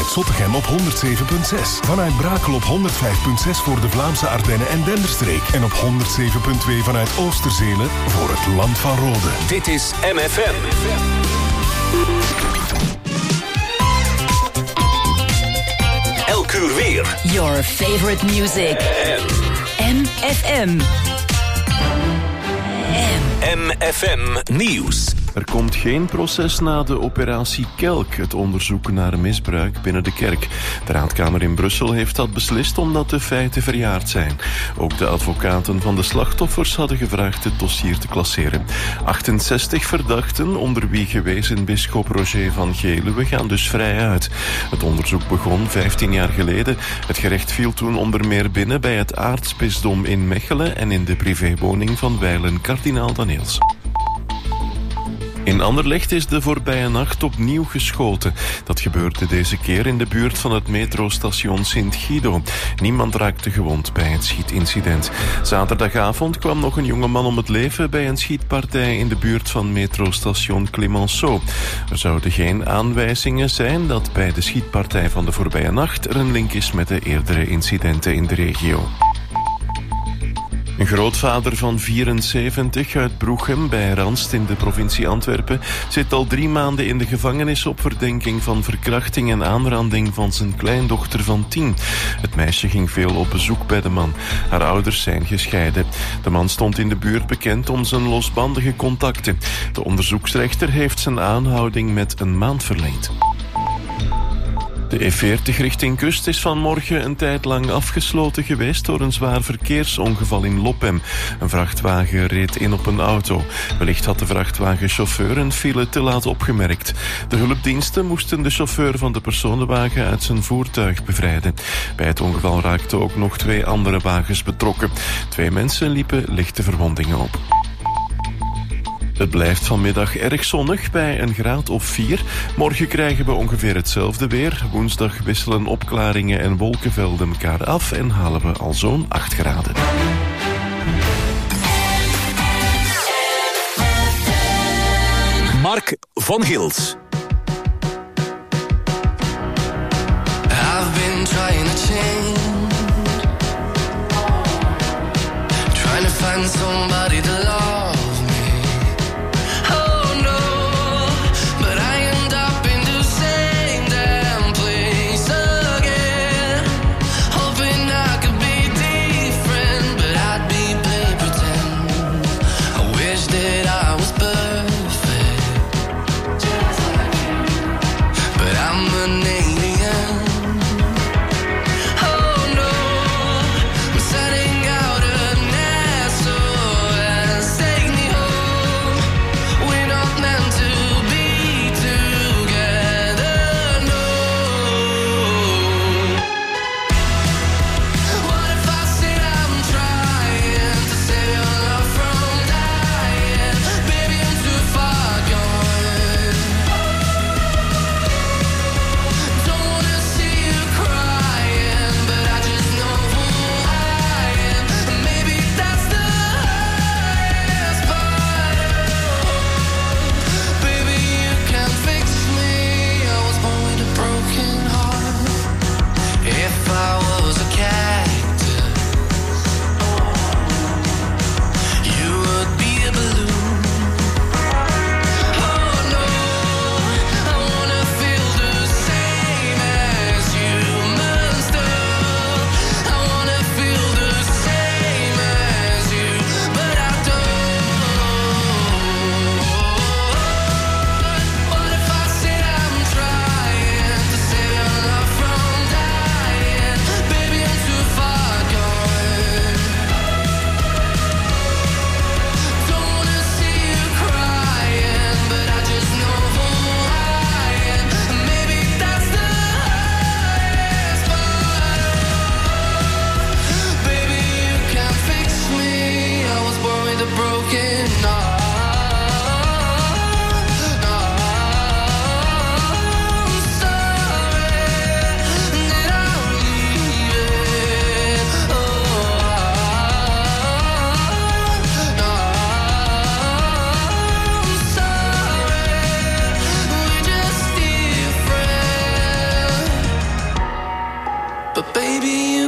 vanuit Zottegem op 107.6. Vanuit Brakel op 105.6 voor de Vlaamse Ardennen en Denderstreek. En op 107.2 vanuit Oosterzele voor het Land van Rode. Dit is MFM. Elk uur weer. Your favorite music. MFM. MFM Nieuws. Er komt geen proces na de operatie Kelk, het onderzoek naar misbruik binnen de kerk. De Raadkamer in Brussel heeft dat beslist omdat de feiten verjaard zijn. Ook de advocaten van de slachtoffers hadden gevraagd het dossier te klasseren. 68 verdachten, onder wie gewezen bisschop Roger van Geluwe, gaan dus vrij uit. Het onderzoek begon 15 jaar geleden. Het gerecht viel toen onder meer binnen bij het aartsbisdom in Mechelen en in de privéwoning van wijlen kardinaal Daniels. In Anderlecht is de voorbije nacht opnieuw geschoten. Dat gebeurde deze keer in de buurt van het metrostation Sint-Guido. Niemand raakte gewond bij het schietincident. Zaterdagavond kwam nog een jongeman om het leven bij een schietpartij in de buurt van metrostation Clemenceau. Er zouden geen aanwijzingen zijn dat bij de schietpartij van de voorbije nacht er een link is met de eerdere incidenten in de regio. Een grootvader van 74 uit Broechem bij Ranst in de provincie Antwerpen zit al 3 maanden in de gevangenis op verdenking van verkrachting en aanranding van zijn kleindochter van 10. Het meisje ging veel op bezoek bij de man. Haar ouders zijn gescheiden. De man stond in de buurt bekend om zijn losbandige contacten. De onderzoeksrechter heeft zijn aanhouding met een maand verlengd. De E40 richting kust is vanmorgen een tijd lang afgesloten geweest door een zwaar verkeersongeval in Lopem. Een vrachtwagen reed in op een auto. Wellicht had de vrachtwagenchauffeur een file te laat opgemerkt. De hulpdiensten moesten de chauffeur van de personenwagen uit zijn voertuig bevrijden. Bij het ongeval raakten ook nog 2 andere wagens betrokken. 2 mensen liepen lichte verwondingen op. Het blijft vanmiddag erg zonnig bij een graad of 4. Morgen krijgen we ongeveer hetzelfde weer. Woensdag wisselen opklaringen en wolkenvelden elkaar af en halen we al zo'n 8 graden. Mark van Gils. I've been trying to change, trying to find somebody to love. That I was perfect, just like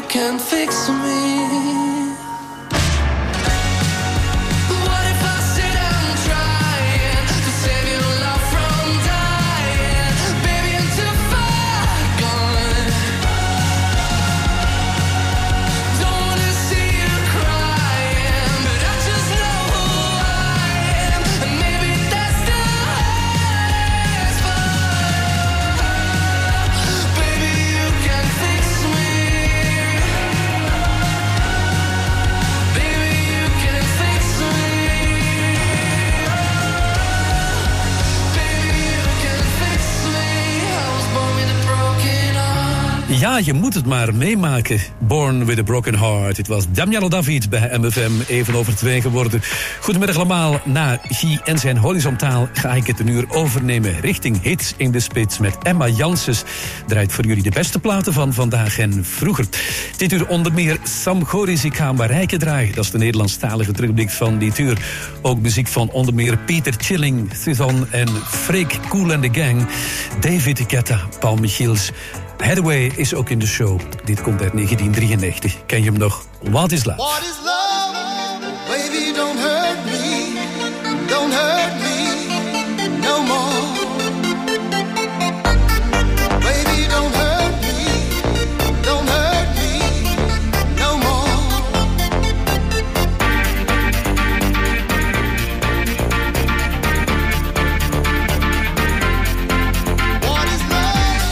can't fix me. What if I sit and trying to save your love from dying? Baby, I'm too far gone. Don't wanna see you crying, but I just know who I am, and maybe that's the hardest part. Baby, you can fix me. Baby, you can fix me. Baby, you can fix me. I was born with a broken heart. Ja, je moet het maar meemaken. Born with a Broken Heart. Het was Damiano David bij MFM, even over 2 geworden. Goedemiddag allemaal. Na Guy en zijn horizontaal ga ik het een uur overnemen richting Hits in de Spits met Emma Janssens. Draait voor jullie de beste platen van vandaag en vroeger. Dit uur onder meer Sam Goris, Ik ga Marijke draaien. Dat is de Nederlandstalige terugblik van dit uur. Ook muziek van onder meer Peter Chilling, Suzanne en Freek Kool and the Gang. David Guetta, Paul Michiels. Hathaway is ook in de show. Dit komt uit 1993. Ken je hem nog? What is Love? What is love? Baby, don't hurt me. Don't hurt me no more. Baby, don't hurt me. Don't hurt me no more. What is love?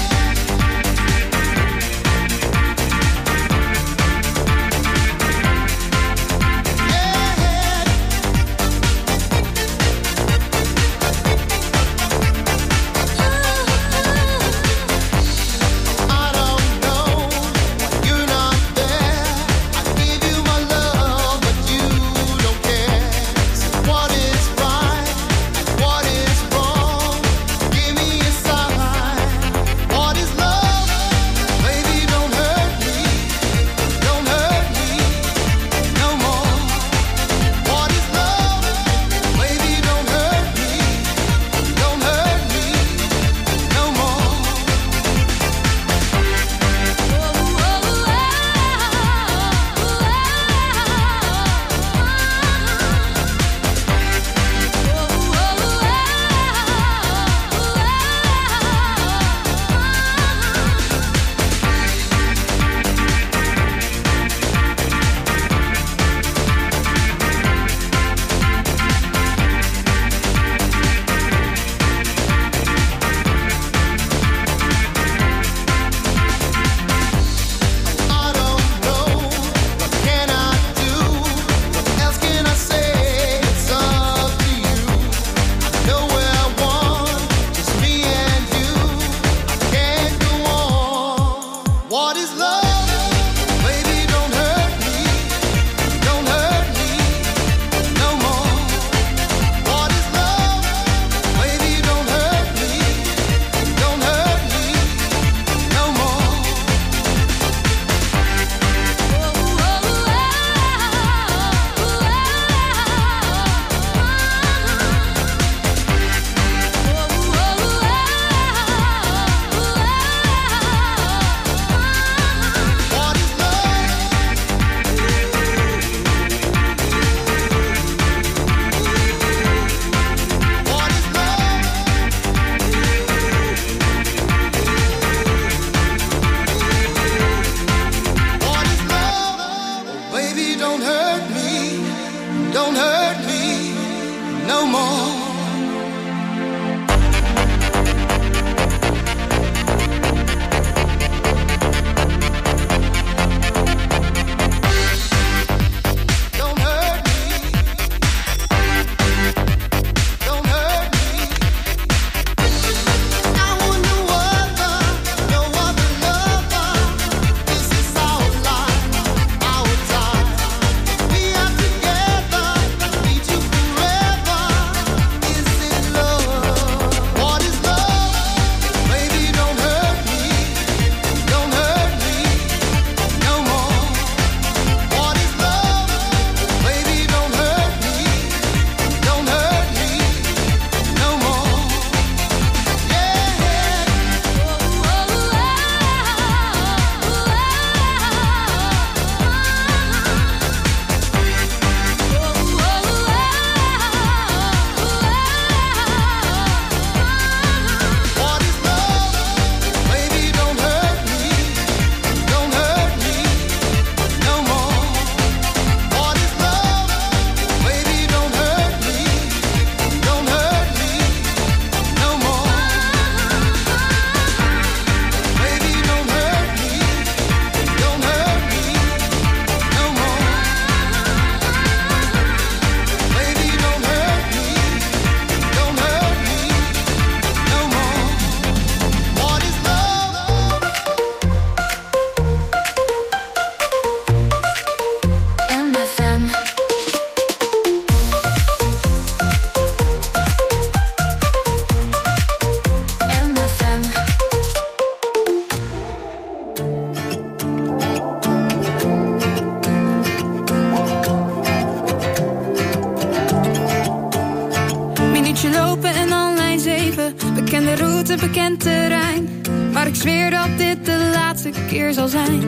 te bekend terrein, maar ik zweer dat dit de laatste keer zal zijn.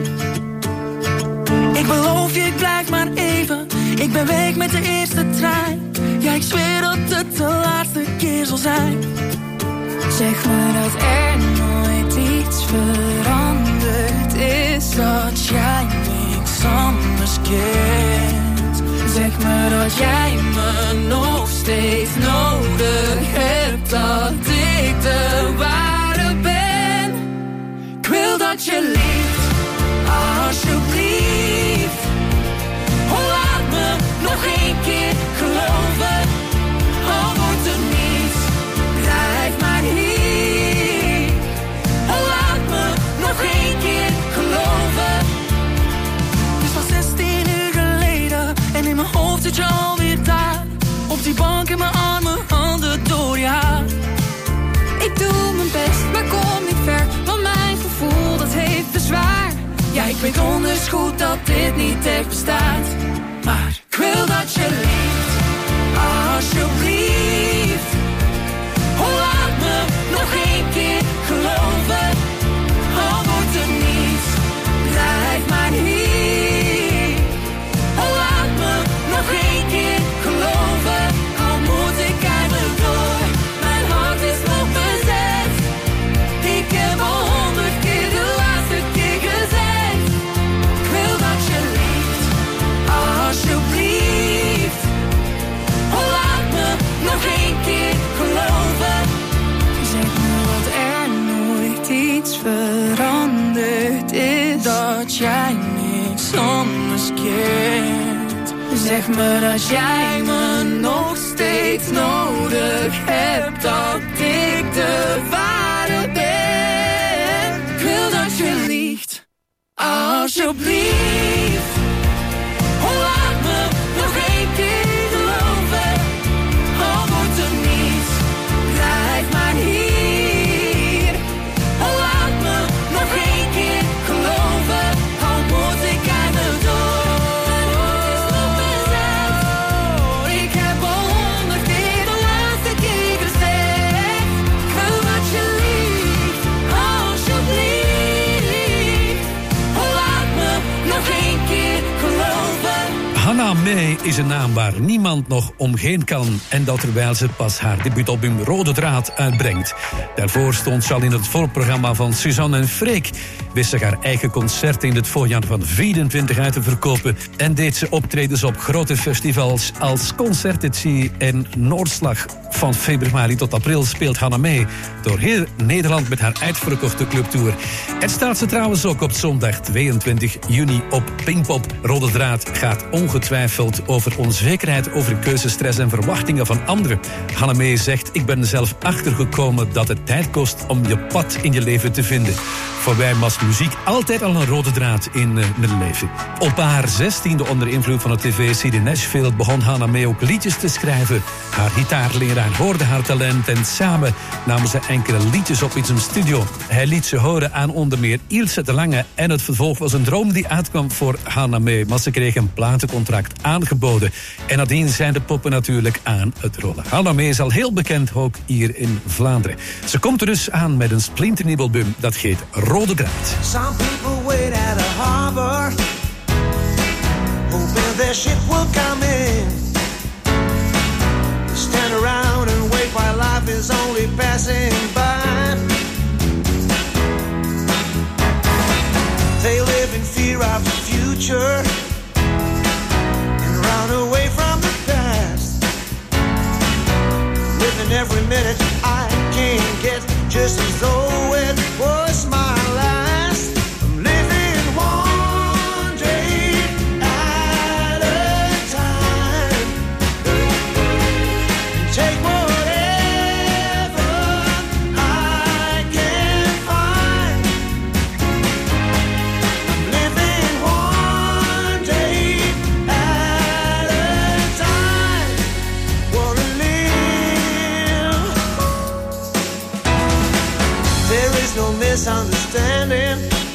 Ik beloof je, ik blijf maar even. Ik ben weg met de eerste trein. Ja, ik zweer dat het de laatste keer zal zijn. Zeg me dat er nooit iets veranderd is, Dat jij niks anders kent. zeg me dat jij me nog steeds nodig hebt, dat ik de ware ben. Ik wil dat je lief, alsjeblieft. Oh, laat me nog één keer geloven. Al wordt er niets, blijf maar hier. Oh, laat me nog één keer geloven. Het is al 16 uur geleden en in mijn hoofd zit je alweer daar. Op die bank in mijn armen, handen door je haar. Ik doe mijn best, maar kom niet ver, want mijn gevoel dat heeft bezwaar. Ja, ik weet donders goed dat dit niet echt bestaat. Maar ik wil dat je lief, alsjeblieft. Oh, laat me nog één keer geloven. Al wordt er niets, blijf maar hier. Oh, laat me nog één keer geloven. Al moet ik eindelijk door, mijn hart is nog bezet. Ik heb al 100 keer de laatste keer gezegd. Ik wil dat je lief, alsjeblieft. Oh, laat me nog één keer geloven. Zeg me dat er nooit iets veranderd is, Dat jij niks anders kent. zeg me dat jij me nog steeds nodig hebt, dat ik de ware ben. Ik wil dat je liegt, alsjeblieft. Oh, laat me nog één keer geloven. Al wordt er niets, blijf maar hier. Oh, laat me nog één keer geloven. Al moet ik eindelijk door. Mijn hart is nog bezet. Ik heb al 100 keer de laatste keer gezegd. Ik wil dat je liegt, alsjeblieft. Oh, laat me nog één keer geloven. Hannah May is een naam waar niemand nog omheen kan. En dat terwijl ze pas haar debuutalbum Rode Draad uitbrengt. Daarvoor stond ze al in het voorprogramma van Suzanne en Freek. Wist zich haar eigen concert in het voorjaar van 24 uit te verkopen. En deed ze optredens op grote festivals als Concertatie en Noordslag. Van februari tot april speelt Hannah May door heel Nederland met haar uitverkochte clubtour. Er staat ze trouwens ook op zondag 22 juni op Pinkpop. Rode Draad gaat ongetwijfeld over onzekerheid, over keuzestress en verwachtingen van anderen. Hannah May zegt: ik ben er zelf achtergekomen dat het tijd kost om je pad in je leven te vinden. Voor mij was muziek altijd al een rode draad in mijn leven. Op haar 16e onder invloed van het tv-serie Nashville begon Hannah May ook liedjes te schrijven. Haar gitaarleraar hoorde haar talent en samen namen ze enkele liedjes op in zijn studio. Hij liet ze horen aan onder meer Ilse de Lange en het vervolg was een droom die uitkwam voor Hannah May. Maar ze kreeg een platencontract aangeboden. En nadien zijn de poppen natuurlijk aan het rollen. Hannah May is al heel bekend ook hier in Vlaanderen. Ze komt er dus aan met een splinternieuw album dat heet Rode Draad. Some people wait at a harbor, hoping their ship will come in. They stand around and wait while life is only passing by. They live in fear of the future and run away from the past. Living every minute I can't get, just as though it was my last. I'm living one day at a time. Take whatever I can find. I'm living one day at a time. Wanna live. There is no misunderstanding.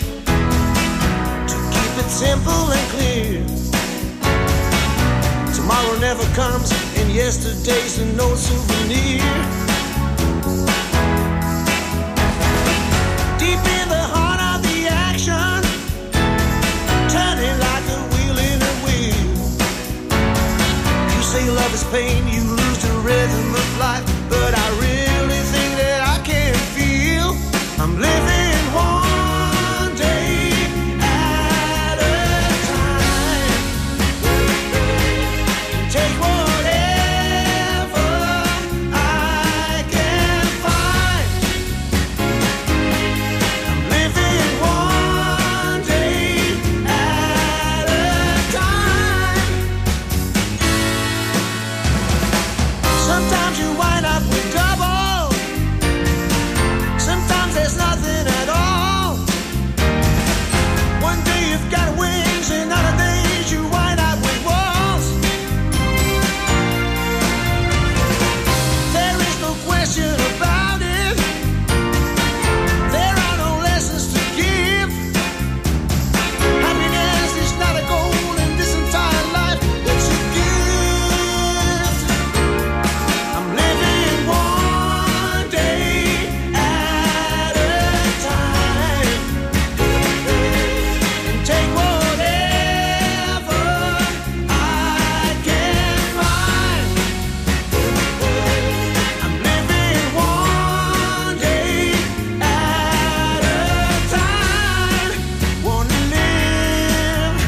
To keep it simple and clear. Tomorrow never comes, and yesterday's no souvenir. pain, you lose the rhythm of life. But I really think that I can feel I'm living one day at a time. Take whatever I can find. I'm living one day at a time. Sometimes you wind up with double. Sometimes there's nothing at all. One day you've got wings, and other days you wind up with walls. There is no question about it. There are no lessons to give. Happiness is not a goal in this entire life. It's a gift. I'm living one day at a time. And take whatever I can find. I'm living one day at a time. Wanna live.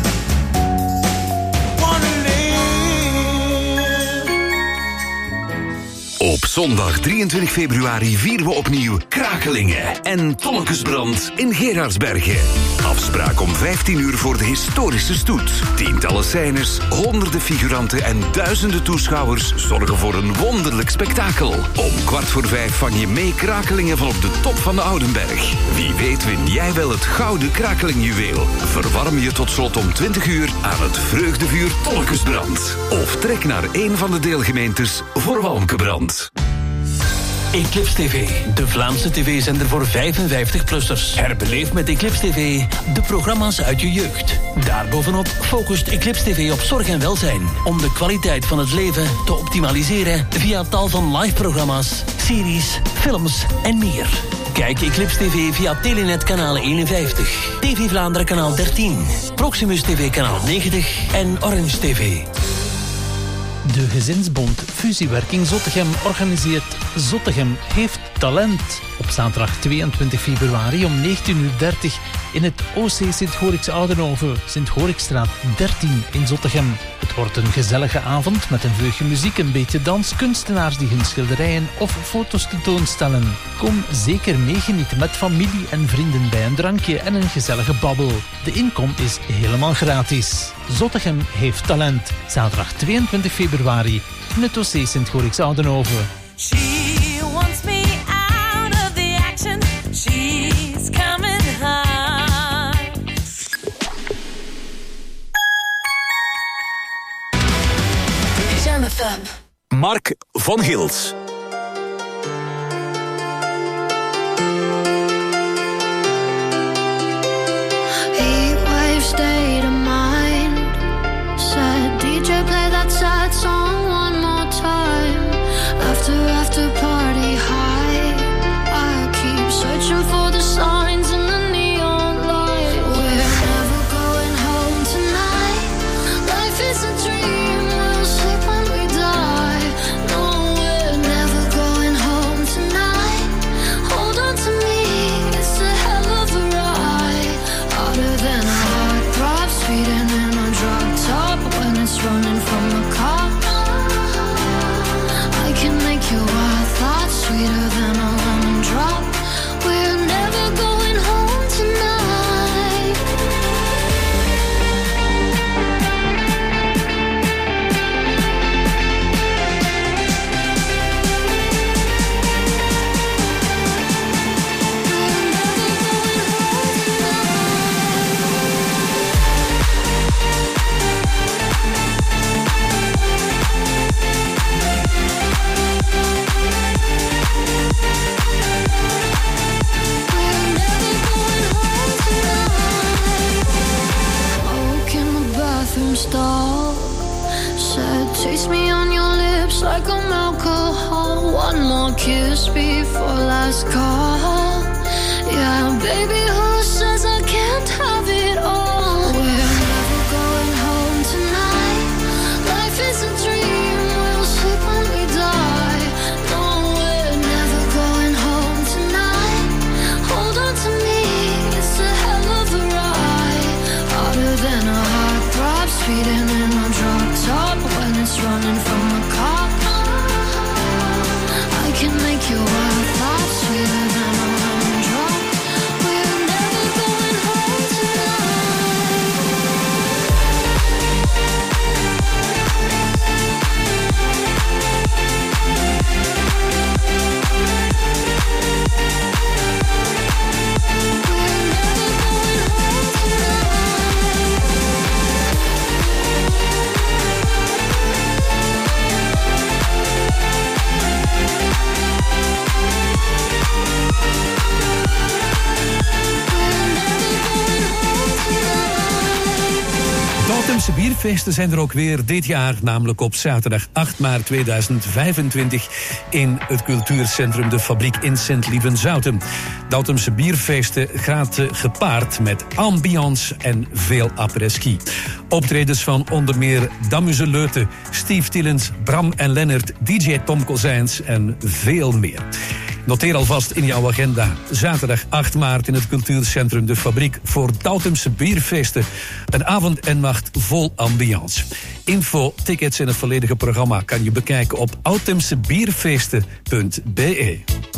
Op zondag 23 februari vieren we opnieuw Krakelingen en Tonnekesbrand in Gerardsbergen. Afspraak om 15 uur voor de historische stoet. Tientallen scènes, honderden figuranten en duizenden toeschouwers zorgen voor een wonderlijk spektakel. Om 4:15 vang je mee Krakelingen van op de top van de Oudenberg. Wie weet win jij wel het gouden Krakelingjuweel. Verwarm je tot slot om 20 uur aan het vreugdevuur Tonnekesbrand. Of trek naar een van de deelgemeentes voor Walmkebrand. Eclipse TV, de Vlaamse tv-zender voor 55-plussers. Herbeleef met Eclipse TV de programma's uit je jeugd. Daarbovenop focust Eclipse TV op zorg en welzijn. Om de kwaliteit van het leven te optimaliseren via tal van live-programma's, series, films en meer. Kijk Eclipse TV via Telenet kanaal 51, TV Vlaanderen kanaal 13, Proximus TV kanaal 90 en Orange TV. De Gezinsbond Fusiewerking Zottegem organiseert Zottegem heeft talent. Op zaterdag 22 februari om 19:30 in het OC Sint-Gorix Oudenhoven, Sint-Gorixstraat 13 in Zottegem. Het wordt een gezellige avond met een vleugje muziek, een beetje dans, kunstenaars die hun schilderijen of foto's tentoonstellen. Kom zeker meegenieten met familie en vrienden bij een drankje en een gezellige babbel. De inkom is helemaal gratis. Zottegem heeft talent. Zaterdag 22 februari in het OC Sint-Gorix Oudenhoven. She wants me out of the action. She's coming high. Jam FM. Mark van Gils. Heatwave state of mind. Said DJ play that sad song one more time. After party high. I keep searching for the signs in the neon light. We're never going home tonight. Life is a dream. We'll sleep when we die. No, we're never going home tonight. Hold on to me. It's a hell of a ride. Harder than a heartthrob, speeding in a drop top when it's running from a car. I can make your wild thoughts sweeter than a lemon drop. We're never going home tonight. Stall. Said, taste me on your lips like I'm alcohol. One more kiss before last call. Yeah, baby, who says I can't have it all? We're never going home tonight. Life is a dream. Outemse bierfeesten zijn er ook weer dit jaar, namelijk op zaterdag 8 maart 2025 in het cultuurcentrum De Fabriek in Sint-Lieven-Zouten. De Outemse bierfeesten gaat gepaard met ambiance en veel après-ski. Optredens van onder meer Damuse Leute, Steve Tillens, Bram en Lennart, DJ Tom Kozijns en veel meer. Noteer alvast in jouw agenda zaterdag 8 maart in het cultuurcentrum De Fabriek voor Outemse bierfeesten. Een avond en nacht vol ambiance. Info, tickets en het volledige programma kan je bekijken op outemsebierfeesten.be.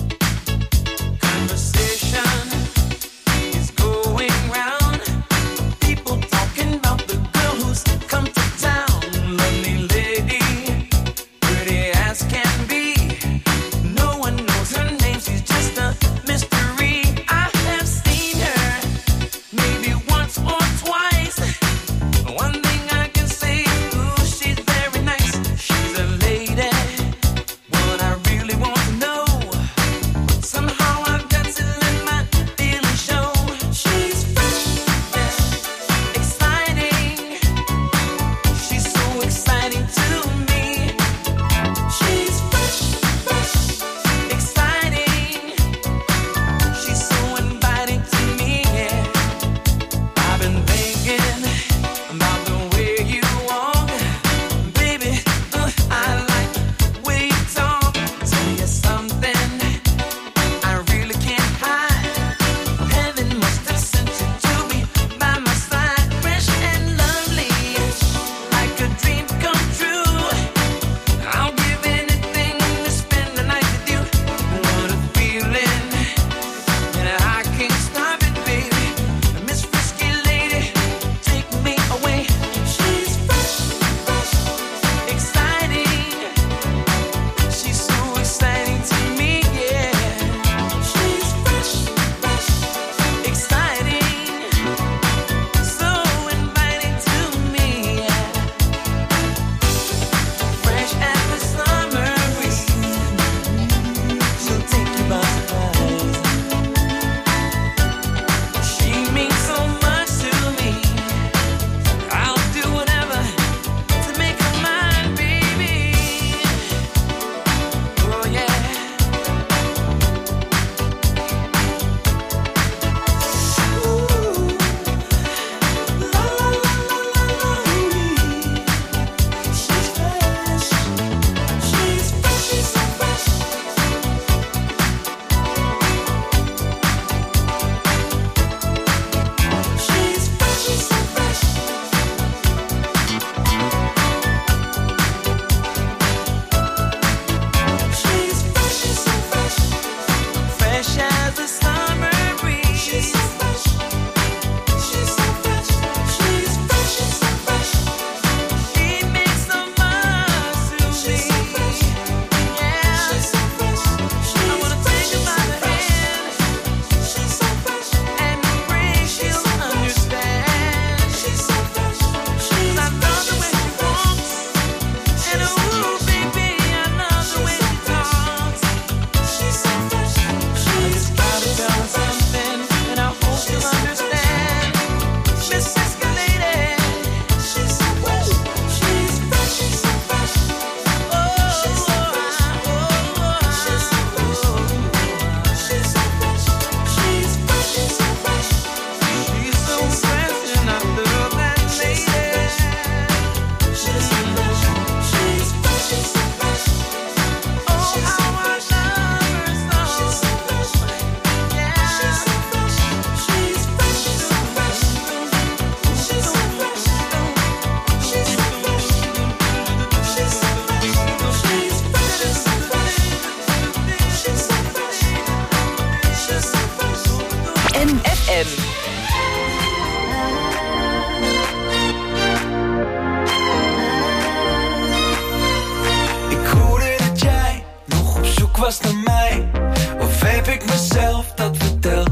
was naar mij, of heb ik mezelf dat verteld?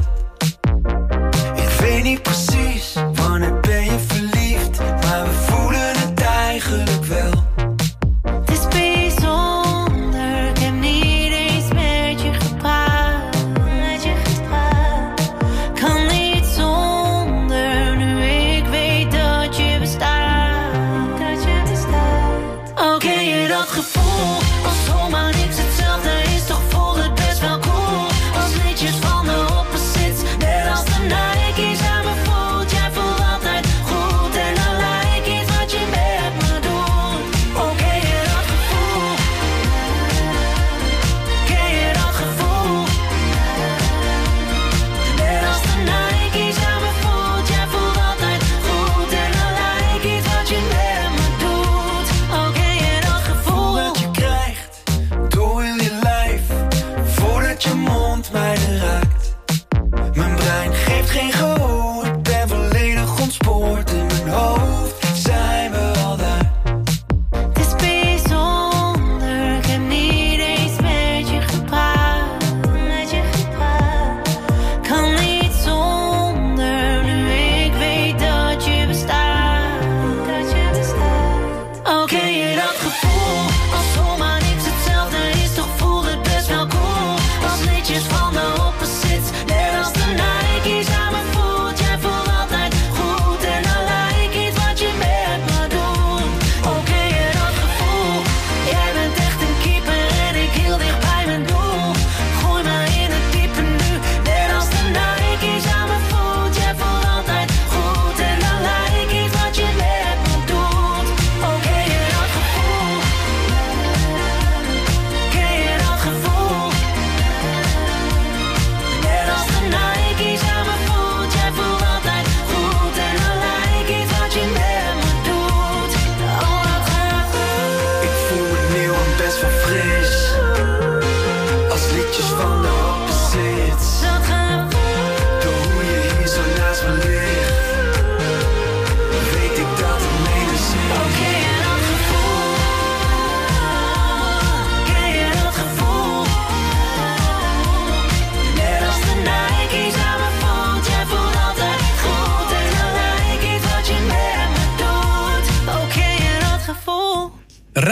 Ik weet niet precies, wanneer ben je verliefd, maar we voelen het eigenlijk wel. Het is bijzonder, ik heb niet eens met je gepraat. Kan niet zonder, nu ik weet dat je bestaat.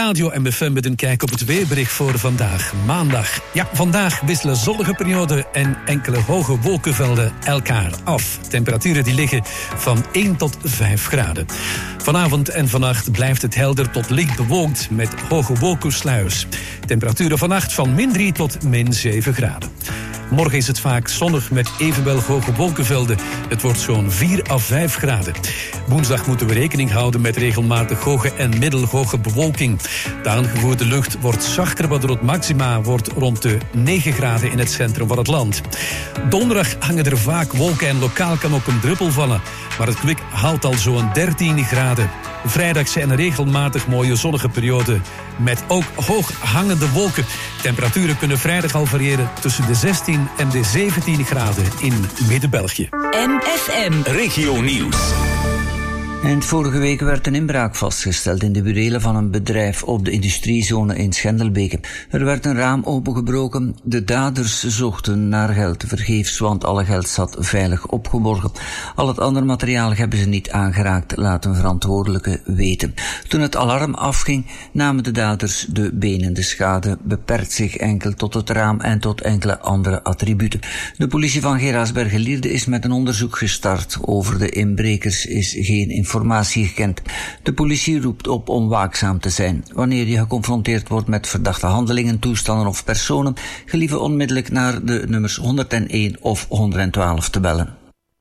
Radio MFM met een kijk op het weerbericht voor vandaag, maandag. Ja, vandaag wisselen zonnige perioden en enkele hoge wolkenvelden elkaar af. Temperaturen die liggen van 1 tot 5 graden. Vanavond en vannacht blijft het helder tot licht bewolkt met hoge wolkensluiers. Temperaturen vannacht van -3 tot -7 graden. Morgen is het vaak zonnig met evenwel hoge wolkenvelden. Het wordt zo'n 4 à 5 graden. Woensdag moeten we rekening houden met regelmatig hoge en middelhoge bewolking. De aangevoerde lucht wordt zachter, waardoor het maxima wordt rond de 9 graden in het centrum van het land. Donderdag hangen er vaak wolken en lokaal kan ook een druppel vallen. Maar het kwik haalt al zo'n 13 graden. Vrijdag zijn er regelmatig mooie zonnige perioden met ook hoog hangende wolken. Temperaturen kunnen vrijdag al variëren tussen de 16 en de 17 graden in Midden-België. MFM Regio Nieuws. En vorige week werd een inbraak vastgesteld in de burelen van een bedrijf op de industriezone in Schendelbeke. Er werd een raam opengebroken. De daders zochten naar geld, tevergeefs, want alle geld zat veilig opgeborgen. Al het andere materiaal hebben ze niet aangeraakt, laten verantwoordelijken weten. Toen het alarm afging, namen de daders de benen. De schade beperkt zich enkel tot het raam en tot enkele andere attributen. De politie van Geraardsbergen-Lierde is met een onderzoek gestart. Over de inbrekers is geen informatie gekend. De politie roept op om waakzaam te zijn. Wanneer je geconfronteerd wordt met verdachte handelingen, toestanden of personen, gelieve onmiddellijk naar de nummers 101 of 112 te bellen.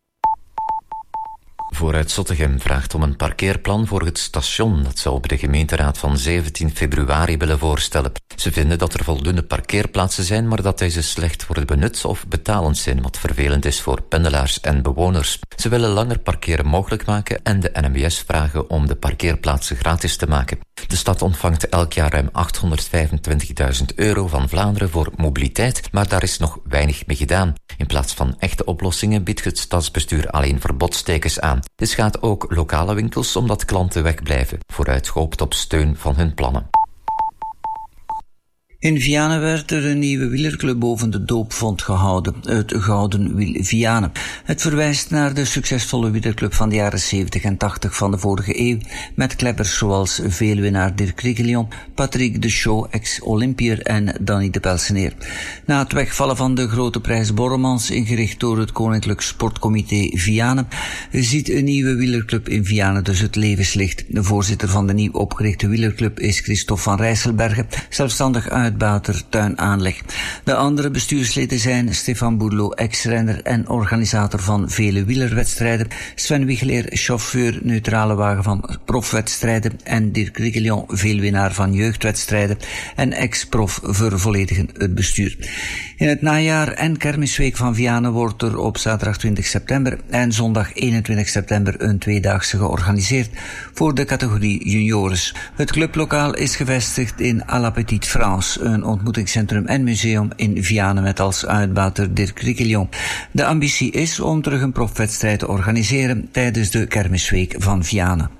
Vooruit Zottegem vraagt om een parkeerplan voor het station dat ze op de gemeenteraad van 17 februari willen voorstellen. Ze vinden dat er voldoende parkeerplaatsen zijn, maar dat deze slecht worden benut of betalend zijn, wat vervelend is voor pendelaars en bewoners. Ze willen langer parkeren mogelijk maken en de NMBS vragen om de parkeerplaatsen gratis te maken. De stad ontvangt elk jaar ruim €825.000 van Vlaanderen voor mobiliteit, maar daar is nog weinig mee gedaan. In plaats van echte oplossingen biedt het stadsbestuur alleen verbodstekens aan. Dit schaadt ook lokale winkels omdat klanten wegblijven. Vooruit hoopt op steun van hun plannen. In Vianen werd er een nieuwe wielerclub boven de doopvont gehouden, het Gouden Wiel Vianen. Het verwijst naar de succesvolle wielerclub van de jaren 70 en 80 van de vorige eeuw, met kleppers zoals veelwinnaar Dirk Krikelion, Patrick de Chaux, ex-Olympier en Danny de Pelseneer. Na het wegvallen van de grote prijs Borremans, ingericht door het Koninklijk Sportcomité Vianen, ziet een nieuwe wielerclub in Vianen dus het levenslicht. De voorzitter van de nieuw opgerichte wielerclub is Christophe van Rijsselbergen, zelfstandig uitbater tuinaanleg. De andere bestuursleden zijn Stefan Bourlot, ex-renner en organisator van vele wielerwedstrijden, Sven Wicheleer, chauffeur neutrale wagen van profwedstrijden en Dirk Krikelion, veelwinnaar van jeugdwedstrijden en ex-prof vervolledigen het bestuur. In het najaar en kermisweek van Vianen wordt er op zaterdag 20 september en zondag 21 september een tweedaagse georganiseerd voor de categorie juniores. Het clublokaal is gevestigd in à la Petite France, een ontmoetingscentrum en museum in Vianen met als uitbater Dirk Krikelion. De ambitie is om terug een profwedstrijd te organiseren tijdens de kermisweek van Vianen.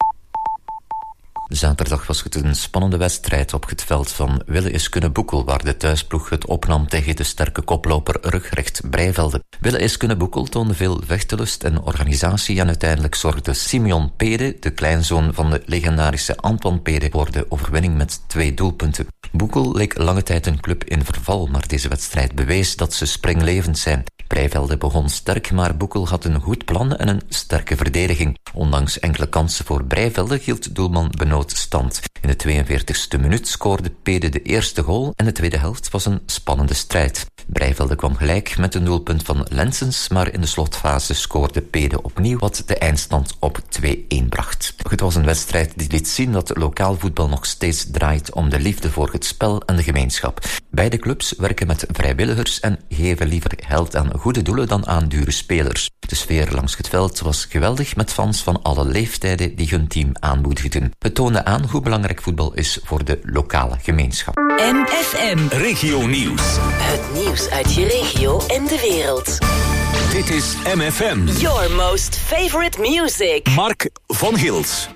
Zaterdag was het een spannende wedstrijd op het veld van Wille is Kunne Boekel, waar de thuisploeg het opnam tegen de sterke koploper Rugrecht Breivelde. Wille is Kunne Boekel toonde veel vechtelust en organisatie en uiteindelijk zorgde Simeon Pede, de kleinzoon van de legendarische Antoine Pede, voor de overwinning met 2 doelpunten. Boekel leek lange tijd een club in verval, maar deze wedstrijd bewees dat ze springlevend zijn. Breivelde begon sterk, maar Boekel had een goed plan en een sterke verdediging. Ondanks enkele kansen voor Breivelde hield doelman Benoot stand. In de 42e minuut scoorde Pede de eerste goal en de tweede helft was een spannende strijd. Breivelde kwam gelijk met een doelpunt van Lensens, maar in de slotfase scoorde Pede opnieuw, wat de eindstand op 2-1 bracht. Het was een wedstrijd die liet zien dat lokaal voetbal nog steeds draait om de liefde voor het spel en de gemeenschap. Beide clubs werken met vrijwilligers en geven liever geld aan goede doelen dan aan dure spelers. De sfeer langs het veld was geweldig, met fans van alle leeftijden die hun team aanmoedigden. Het toonde aan hoe belangrijk voetbal is voor de lokale gemeenschap. MFM Regio Nieuws. Het nieuws uit je regio en de wereld. Dit is MFM. Your most favorite music. Mark van Gils.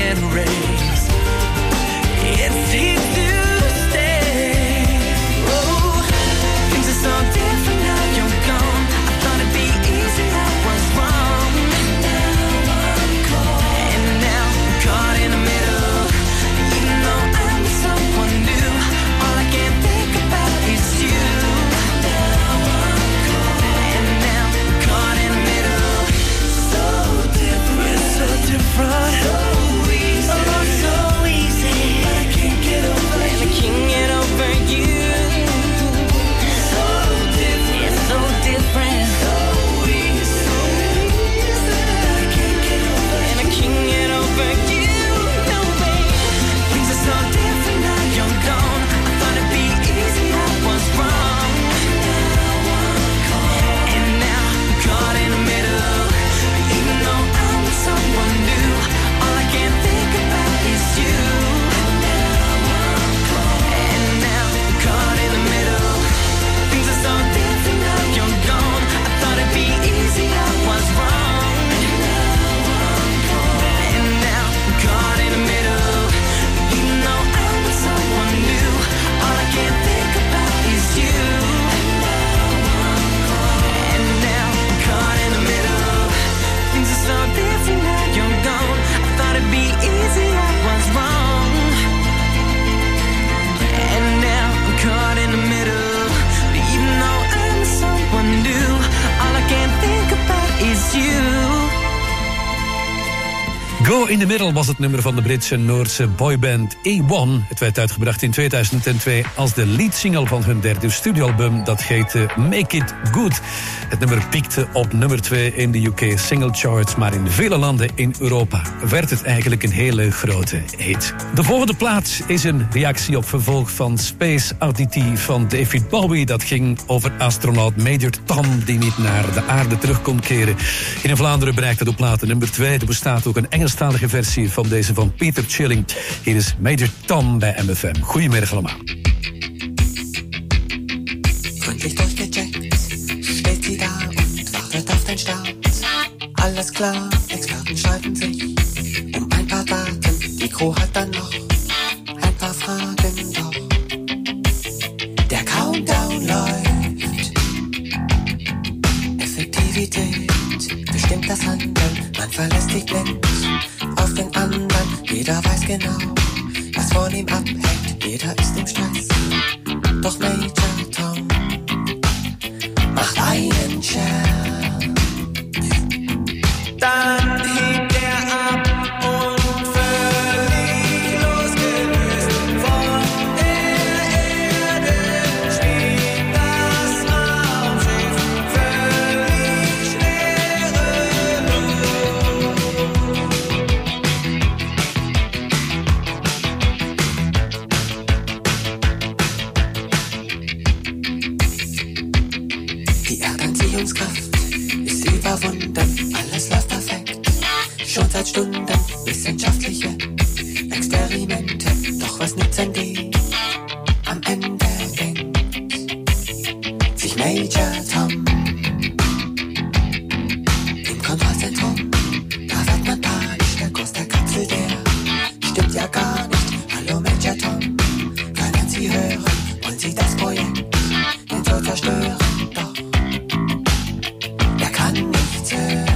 can't erase. It's here to stay. Oh, things are so different now you're gone. I thought it'd be easy, I was wrong. And now I'm caught in the middle. Even though I'm with someone new, all I can think about is you. And now I'm caught in the middle. So different, so different. So easy, oh, so easy. But I can't get over you. And I can't get over you. So different, it's so different. So easy, so easy. But I can't get over you. And I can't get over you. No way. Things are so different now you're gone. I thought it'd be easy, I was wrong. And now I'm caught in the middle. Even though I'm with someone new, all I can think about is you. And now I'm caught in the middle. Things are so different now you're gone. I thought it'd be easy, I was wrong. And now I'm caught in the middle. Even though I'm with someone new, all I can think about is you. And now I'm caught in the middle. Things are so different now you're gone. I thought it'd be easy, I was wrong. And now I'm caught in the middle. Even though I'm with someone new, all I can think about is you. Go in the Middle was het nummer van de Britse Noordse boyband A1. Het werd uitgebracht in 2002 als de leadsingle van hun derde studioalbum. Dat heette Make It Good. Het nummer piekte op nummer 2 in de UK single charts, maar in vele landen in Europa werd het eigenlijk een hele grote hit. De volgende plaats is een reactie op vervolg van Space Oddity van David Bowie. Dat ging over astronaut Major Tom die niet naar de aarde terug kon keren. In Vlaanderen bereikte de plaat nummer 2. Er bestaat ook een Engelstalige versie van deze van Peter Chilling. Hier is Major Tom bij MFM. Goedemiddag allemaal. Gründlich durchgecheckt, steht sie da und wartet auf den Start. Alles klar, Experten streiten sich ein paar Daten. Die Crew hat dann noch ein paar Fragen, doch der Countdown läuft. Effektivität bestimmt das Handeln. Man verlässt sich blind auf den anderen. Jeder weiß genau, was von ihm abhängt. Jeder ist im Stress, doch Major Tom macht einen Scherz. Dann hebt er ab und völlig losgelöst von der Erde schwebt das Raumschiff völlig schwerelos. Die Erdanziehungskraft ist überwunden, alles läuft perfekt. Schon seit Stunden wissenschaftliche Experimente. Doch was nützen die? Am Ende denkt sich Major Tom im Kontrollzentrum. Da wird man panisch, der Kurs der Kapsel, der stimmt ja gar nicht. Hallo Major Tom, können Sie hören? Wollen Sie das Projekt denn so zerstören? Doch er kann nichts hören.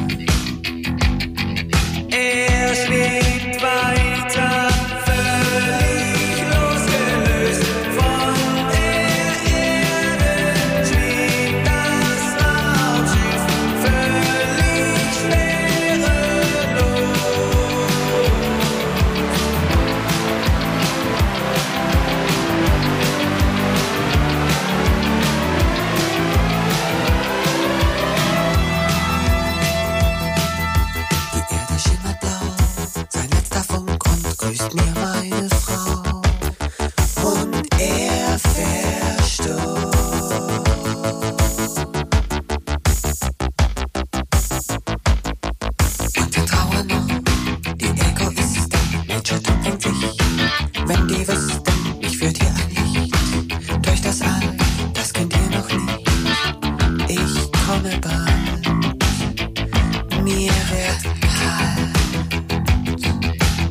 Er schwebt weiter, völlig losgelöst von der Erde schwebt das Raumschiff völlig schwerelos. Die Erde schimmert blau, sein letzter Funk und grüßt mir meine Frau. Und er verstummt. Und wir trauern noch, die Egoisten. Major Tom denkt sich, wenn die wüssten, ich führt hier ein Licht durch das All, das könnt ihr noch nicht. Ich komme bald, mir wird kalt.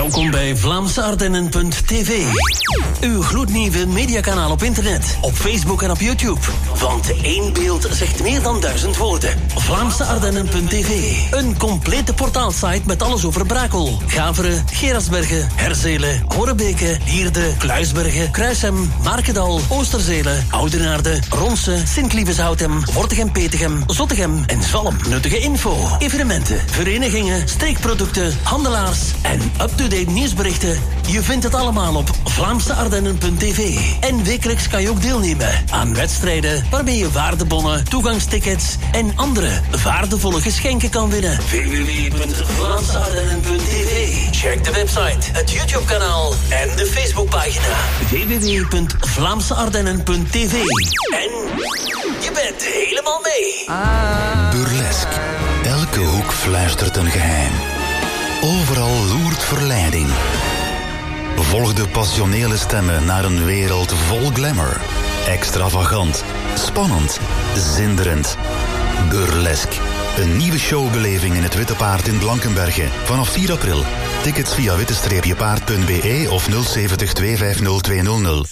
Welkom bij VlaamseArdennen.tv. Uw gloednieuwe mediakanaal op internet, op Facebook en op YouTube. Want één beeld zegt meer dan 1000 woorden. VlaamseArdennen.tv. Een complete portaalsite met alles over Brakel, Gaveren, Gerardsbergen, Herzelen, Horebeke, Lierde, Kluisbergen, Kruishem, Markendal, Oosterzelen, Oudenaarde, Ronse, Sint-Lieveshoutem, Wortegem-Petegem, Zottegem en Zalm. Nuttige info, evenementen, verenigingen, streekproducten, handelaars en up-to-date nieuwsberichten. Je vindt het allemaal op VlaamseArdennen.tv. En wekelijks kan je ook deelnemen aan wedstrijden waarmee je waardebonnen, toegangstickets en andere waardevolle geschenken kan winnen. www.VlaamseArdennen.tv. Check de website, het YouTube-kanaal en de Facebookpagina. www.VlaamseArdennen.tv. En je bent helemaal mee. Burlesque. Elke hoek fluistert een geheim. Overal loert verleiding. Volg de passionele stemmen naar een wereld vol glamour. Extravagant, spannend, zinderend. Burlesque. Een nieuwe showbeleving in het Witte Paard in Blankenberge. Vanaf 4 april. Tickets via witte-paard.be of 070 250 200.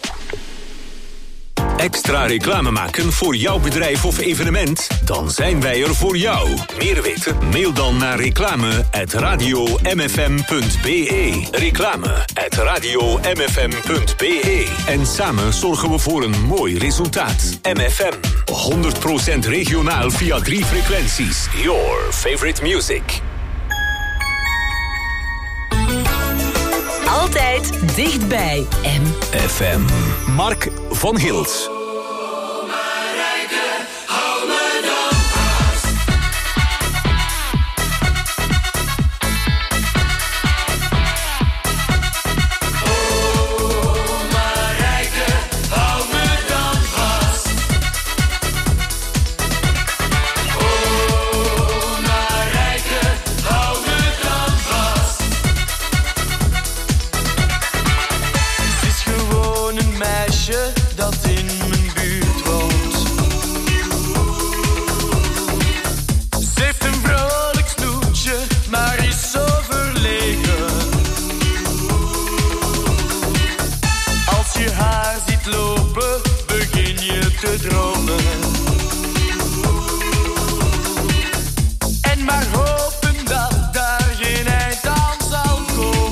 Extra reclame maken voor jouw bedrijf of evenement? Dan zijn wij er voor jou. Meer weten? Mail dan naar reclame@radiomfm.be. Reclame@radiomfm.be. En samen zorgen we voor een mooi resultaat. MFM. 100% regionaal via 3 frequenties. Your favorite music. Altijd dichtbij. FM. Mark van Gils. Dat in mijn buurt woont. Ze heeft een vrolijk snoetje, maar is zo verlegen. Als je haar ziet lopen, begin je te dromen. En maar hopen dat daar geen eind aan zal komen.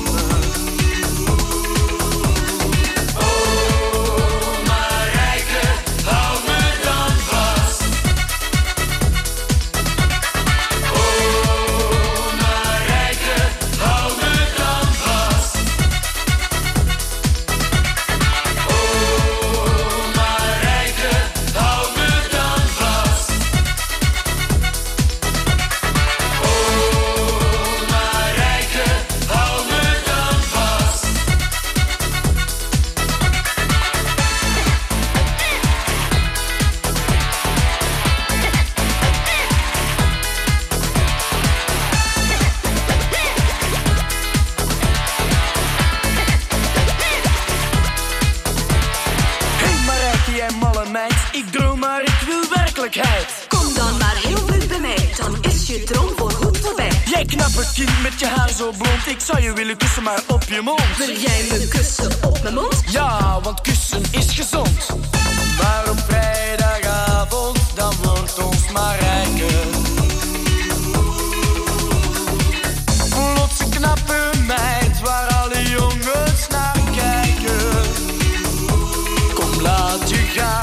Kom dan maar heel vlug bij mij, dan is je droom voorgoed voorbij. Jij knappe kind met je haar zo blond, ik zou je willen kussen maar op je mond. Wil jij me kussen op mijn mond? Ja, want kussen is gezond. Maar op vrijdagavond, dan wordt ons maar rijker. Plots een knappe meid, waar alle jongens naar kijken. Kom, laat je gaan.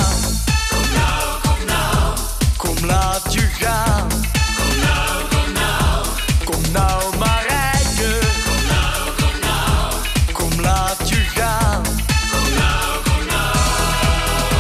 Laat je gaan. Kom nou, kom nou. Kom nou maar rijken. Kom nou, kom nou. Kom laat je gaan. Kom nou, kom nou.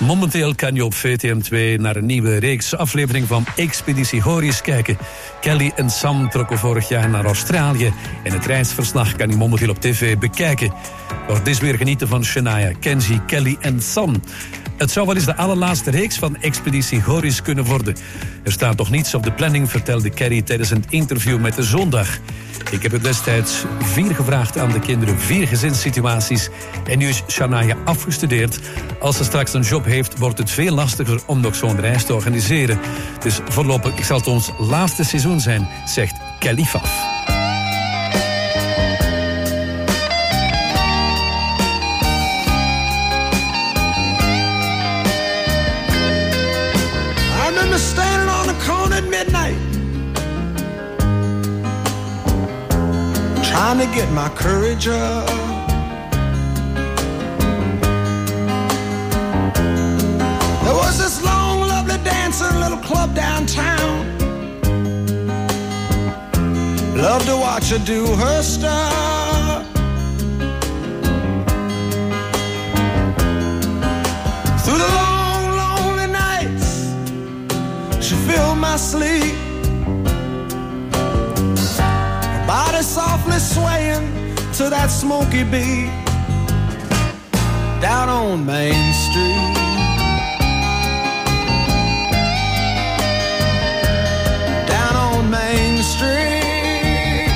Momenteel kan je op VTM2 naar een nieuwe reeks aflevering van Expeditie Horis kijken. Kelly en Sam trokken vorig jaar naar Australië en het reisverslag kan je momenteel op tv bekijken. Door dit weer genieten van Shania, Kenzie, Kelly en Sam. Het zou wel eens de allerlaatste reeks van Expeditie Horis kunnen worden. Er staat nog niets op de planning, vertelde Carrie tijdens een interview met de Zondag. Ik heb het destijds 4 gevraagd aan de kinderen, 4 gezinssituaties. En nu is Shania afgestudeerd. Als ze straks een job heeft, wordt het veel lastiger om nog zo'n reis te organiseren. Dus voorlopig zal het ons laatste seizoen zijn, zegt Kelly Faf. Standing on the corner at midnight, trying to get my courage up. There was this long, lovely dancer in a little club downtown. Loved to watch her do her stuff. Through the long, lonely nights, she filled my sleep. Her body softly swaying to that smoky beat. Down on Main Street. Down on Main Street.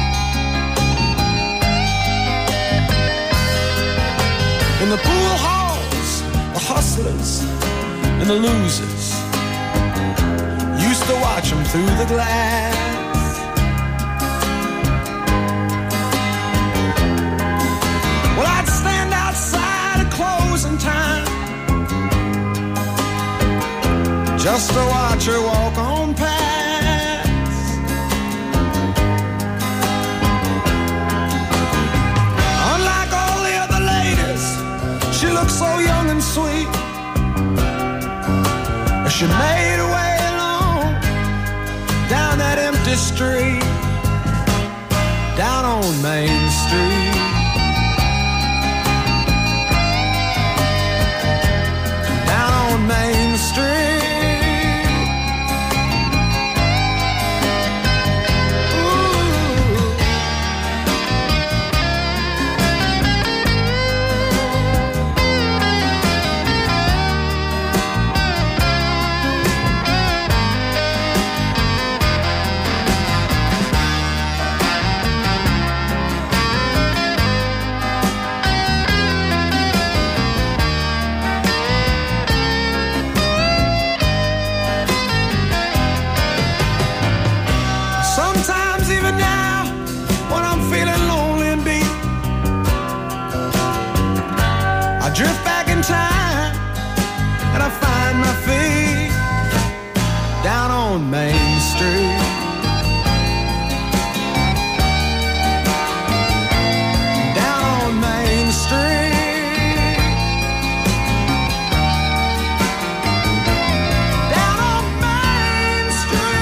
In the pool halls, the hustlers and the losers used to watch them through the glass. Well, I'd stand outside at closing time just to watch her walk on past. Unlike all the other ladies, she looked so young and sweet. She made her way down that empty street, down on Main Street. Down on Main Street. Drift back in time and I find my feet down on Main Street. Down on Main Street. Down on Main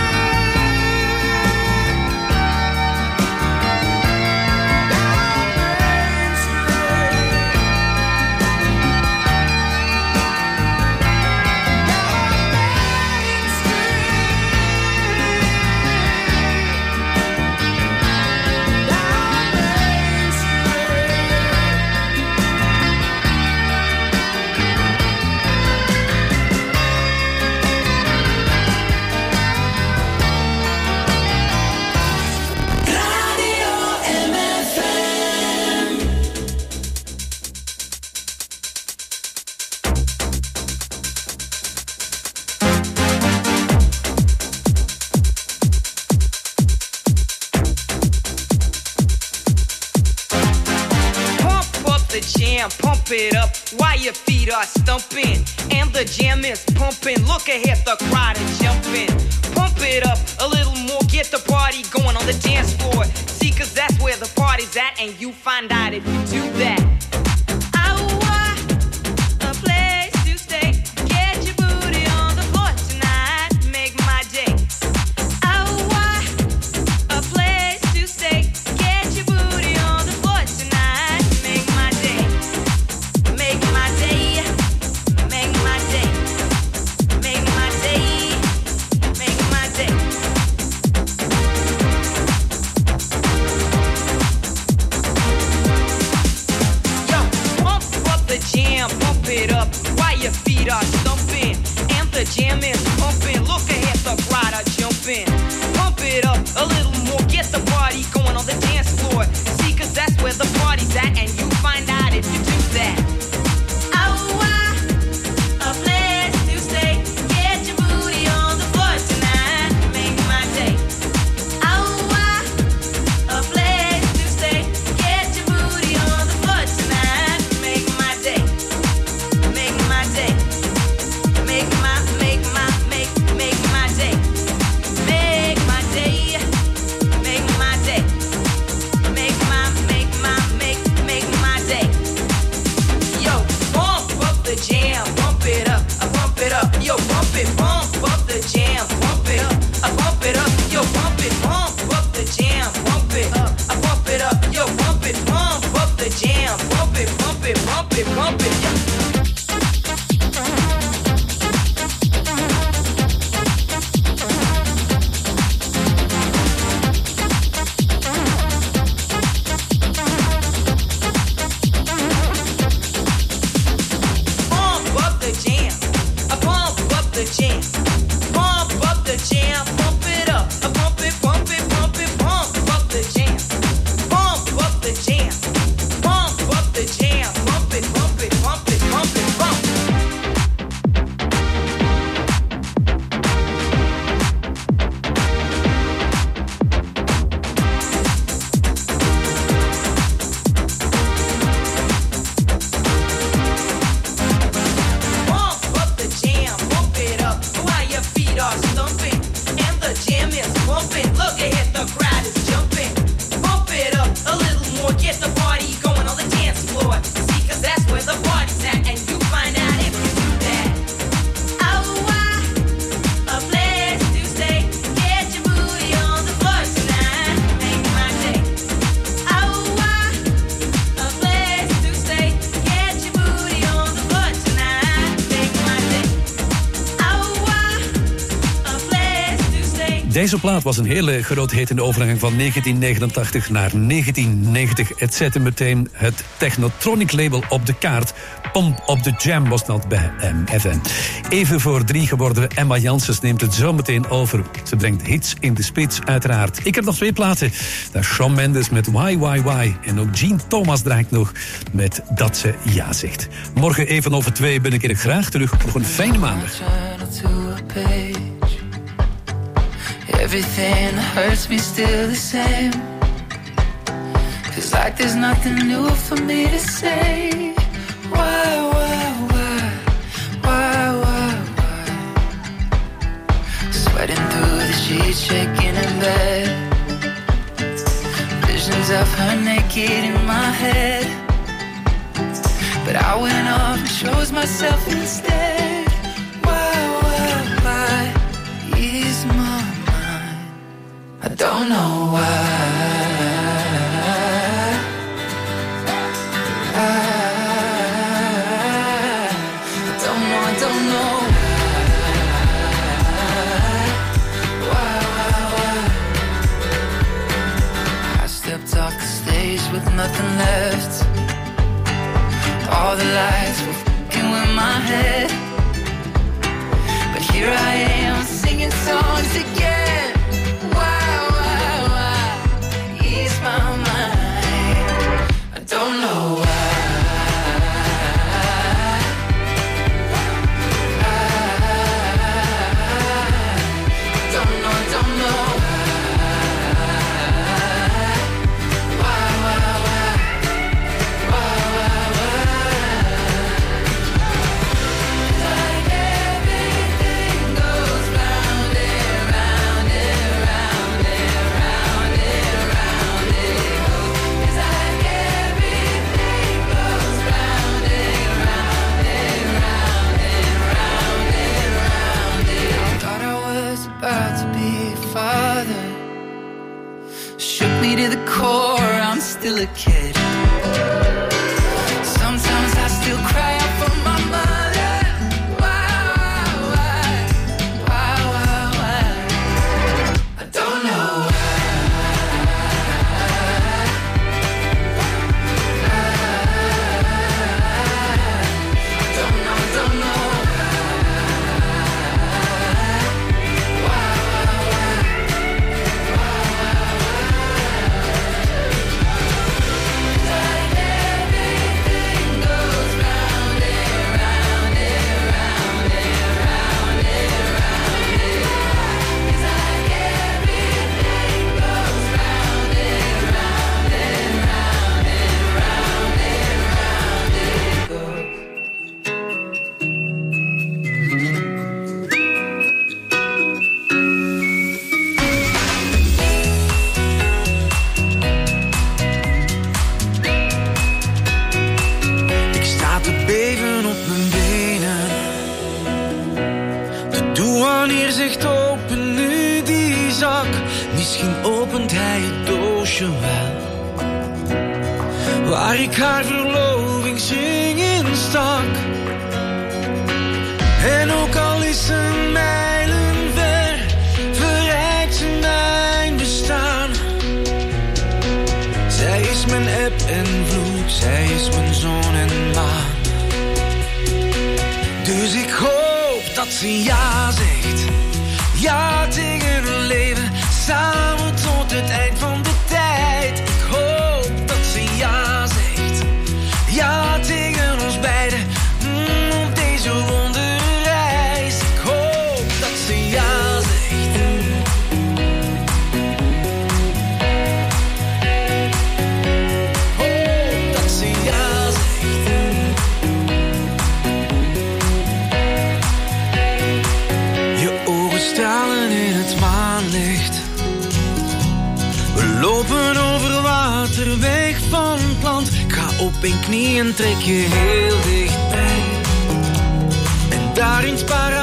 Pump it up while your feet are stumping and the jam is pumping. Look ahead, the crowd is jumping. Pump it up a little more, get the party going on the dance floor. See, cause that's where the party's at, and you find out if you do that. A place to stay. Get your booty on the floor tonight. Make my day. A place to stay. Get your booty on the floor tonight. Make my day. Make my day. Make my day. jam is pumping. Look ahead, the crowd are jumping. Pump it up a little more. Get the party going on the dance floor. See, cause that's where the party's at. And you find out if you do that. A place to stay. Get your booty on the floor tonight. Make my day. A place to stay. Get your booty on the floor tonight. Make my day. Make my day. Make my day. Make my day. Make my day. Make my day. Yo, pump up the jam, pump it up, I pump it up. Yo, pump it, pump up the jam, pump it up, I pump it up. Yo, pump it, pump up the jam, pump it up, I pump it up. Yo, pump it, pump up the jam, pump it, pump it, pump it, pump it. Yeah. Pump up the jam, I pump up the jam, pump up the jam, pump it up, I pump it, pump it, pump it, pump up the jam, pump up the jam, pump up the jam, pump it, pump it, pump it, pump it, pump. Pump up the jam, pump it up while your feet are stumping and the jam is pumping. Look ahead, the crowd is jumping. Pump it up a little more, get the party going on the dance floor. See, cause that's where the party's at, and you find out if you do that. A place to stay. Get your booty on the floor tonight. Make my day. A place to stay. Get your booty on the floor tonight. Make my day. A place to stay. Deze plaat was een hele groot hit in de overgang van 1989 naar 1990. Het zette meteen het Technotronic label op de kaart. Pump op de Jam was dat bij MFM. Even voor 3 geworden. Emma Janssens neemt het zo meteen over. Ze brengt hits in de spits, uiteraard. Ik heb nog 2 platen. Dat is Shawn Mendes met Why. En ook Gene Thomas draait nog met Dat ze ja zegt. Morgen even over 2 ben ik er graag terug. Nog een fijne maandag. Journal to a page. Everything that hurts me still the same. Feels like there's nothing new for me to say. Why? Sweating through the sheets, shaking in bed. Visions of her naked in my head. But I went off and chose myself instead. Why? Ease my mind. I don't know why. I don't know why. I stepped off the stage with nothing left. All the lights were f***ing with my head. But here I am singing songs again. Why? Ease my mind. I don't know why. Don't know like everything goes round and round and round and round and round it goes. It's like everything goes round and round and round and round and round it. I thought I was about to be a father. Shook me to the core, I'm still a kid. Sometimes I still cry out for my mother. Why? I don't know don't know ligt open nu die zak. Misschien opent hij het doosje wel, waar ik haar verlovingsring in stak. En ook al is ze mijlen ver, verrijkt ze mijn bestaan. Zij is mijn eb en vloed, zij is mijn zon en maan. Dus ik hoop dat ze ja zegt, ja tegen een leven, samen tot het eind van de tijd. Ik hoop dat ze ja zegt, ja tegen ons beiden, op deze wonderreis. Ik hoop dat ze ja zegt. Hoop dat ze ja zegt. Je ogen stralen in het maanlicht. We lopen over water, weg van het land. Ik ga op een knie en trek je heel dichtbij. En daar in het paradijs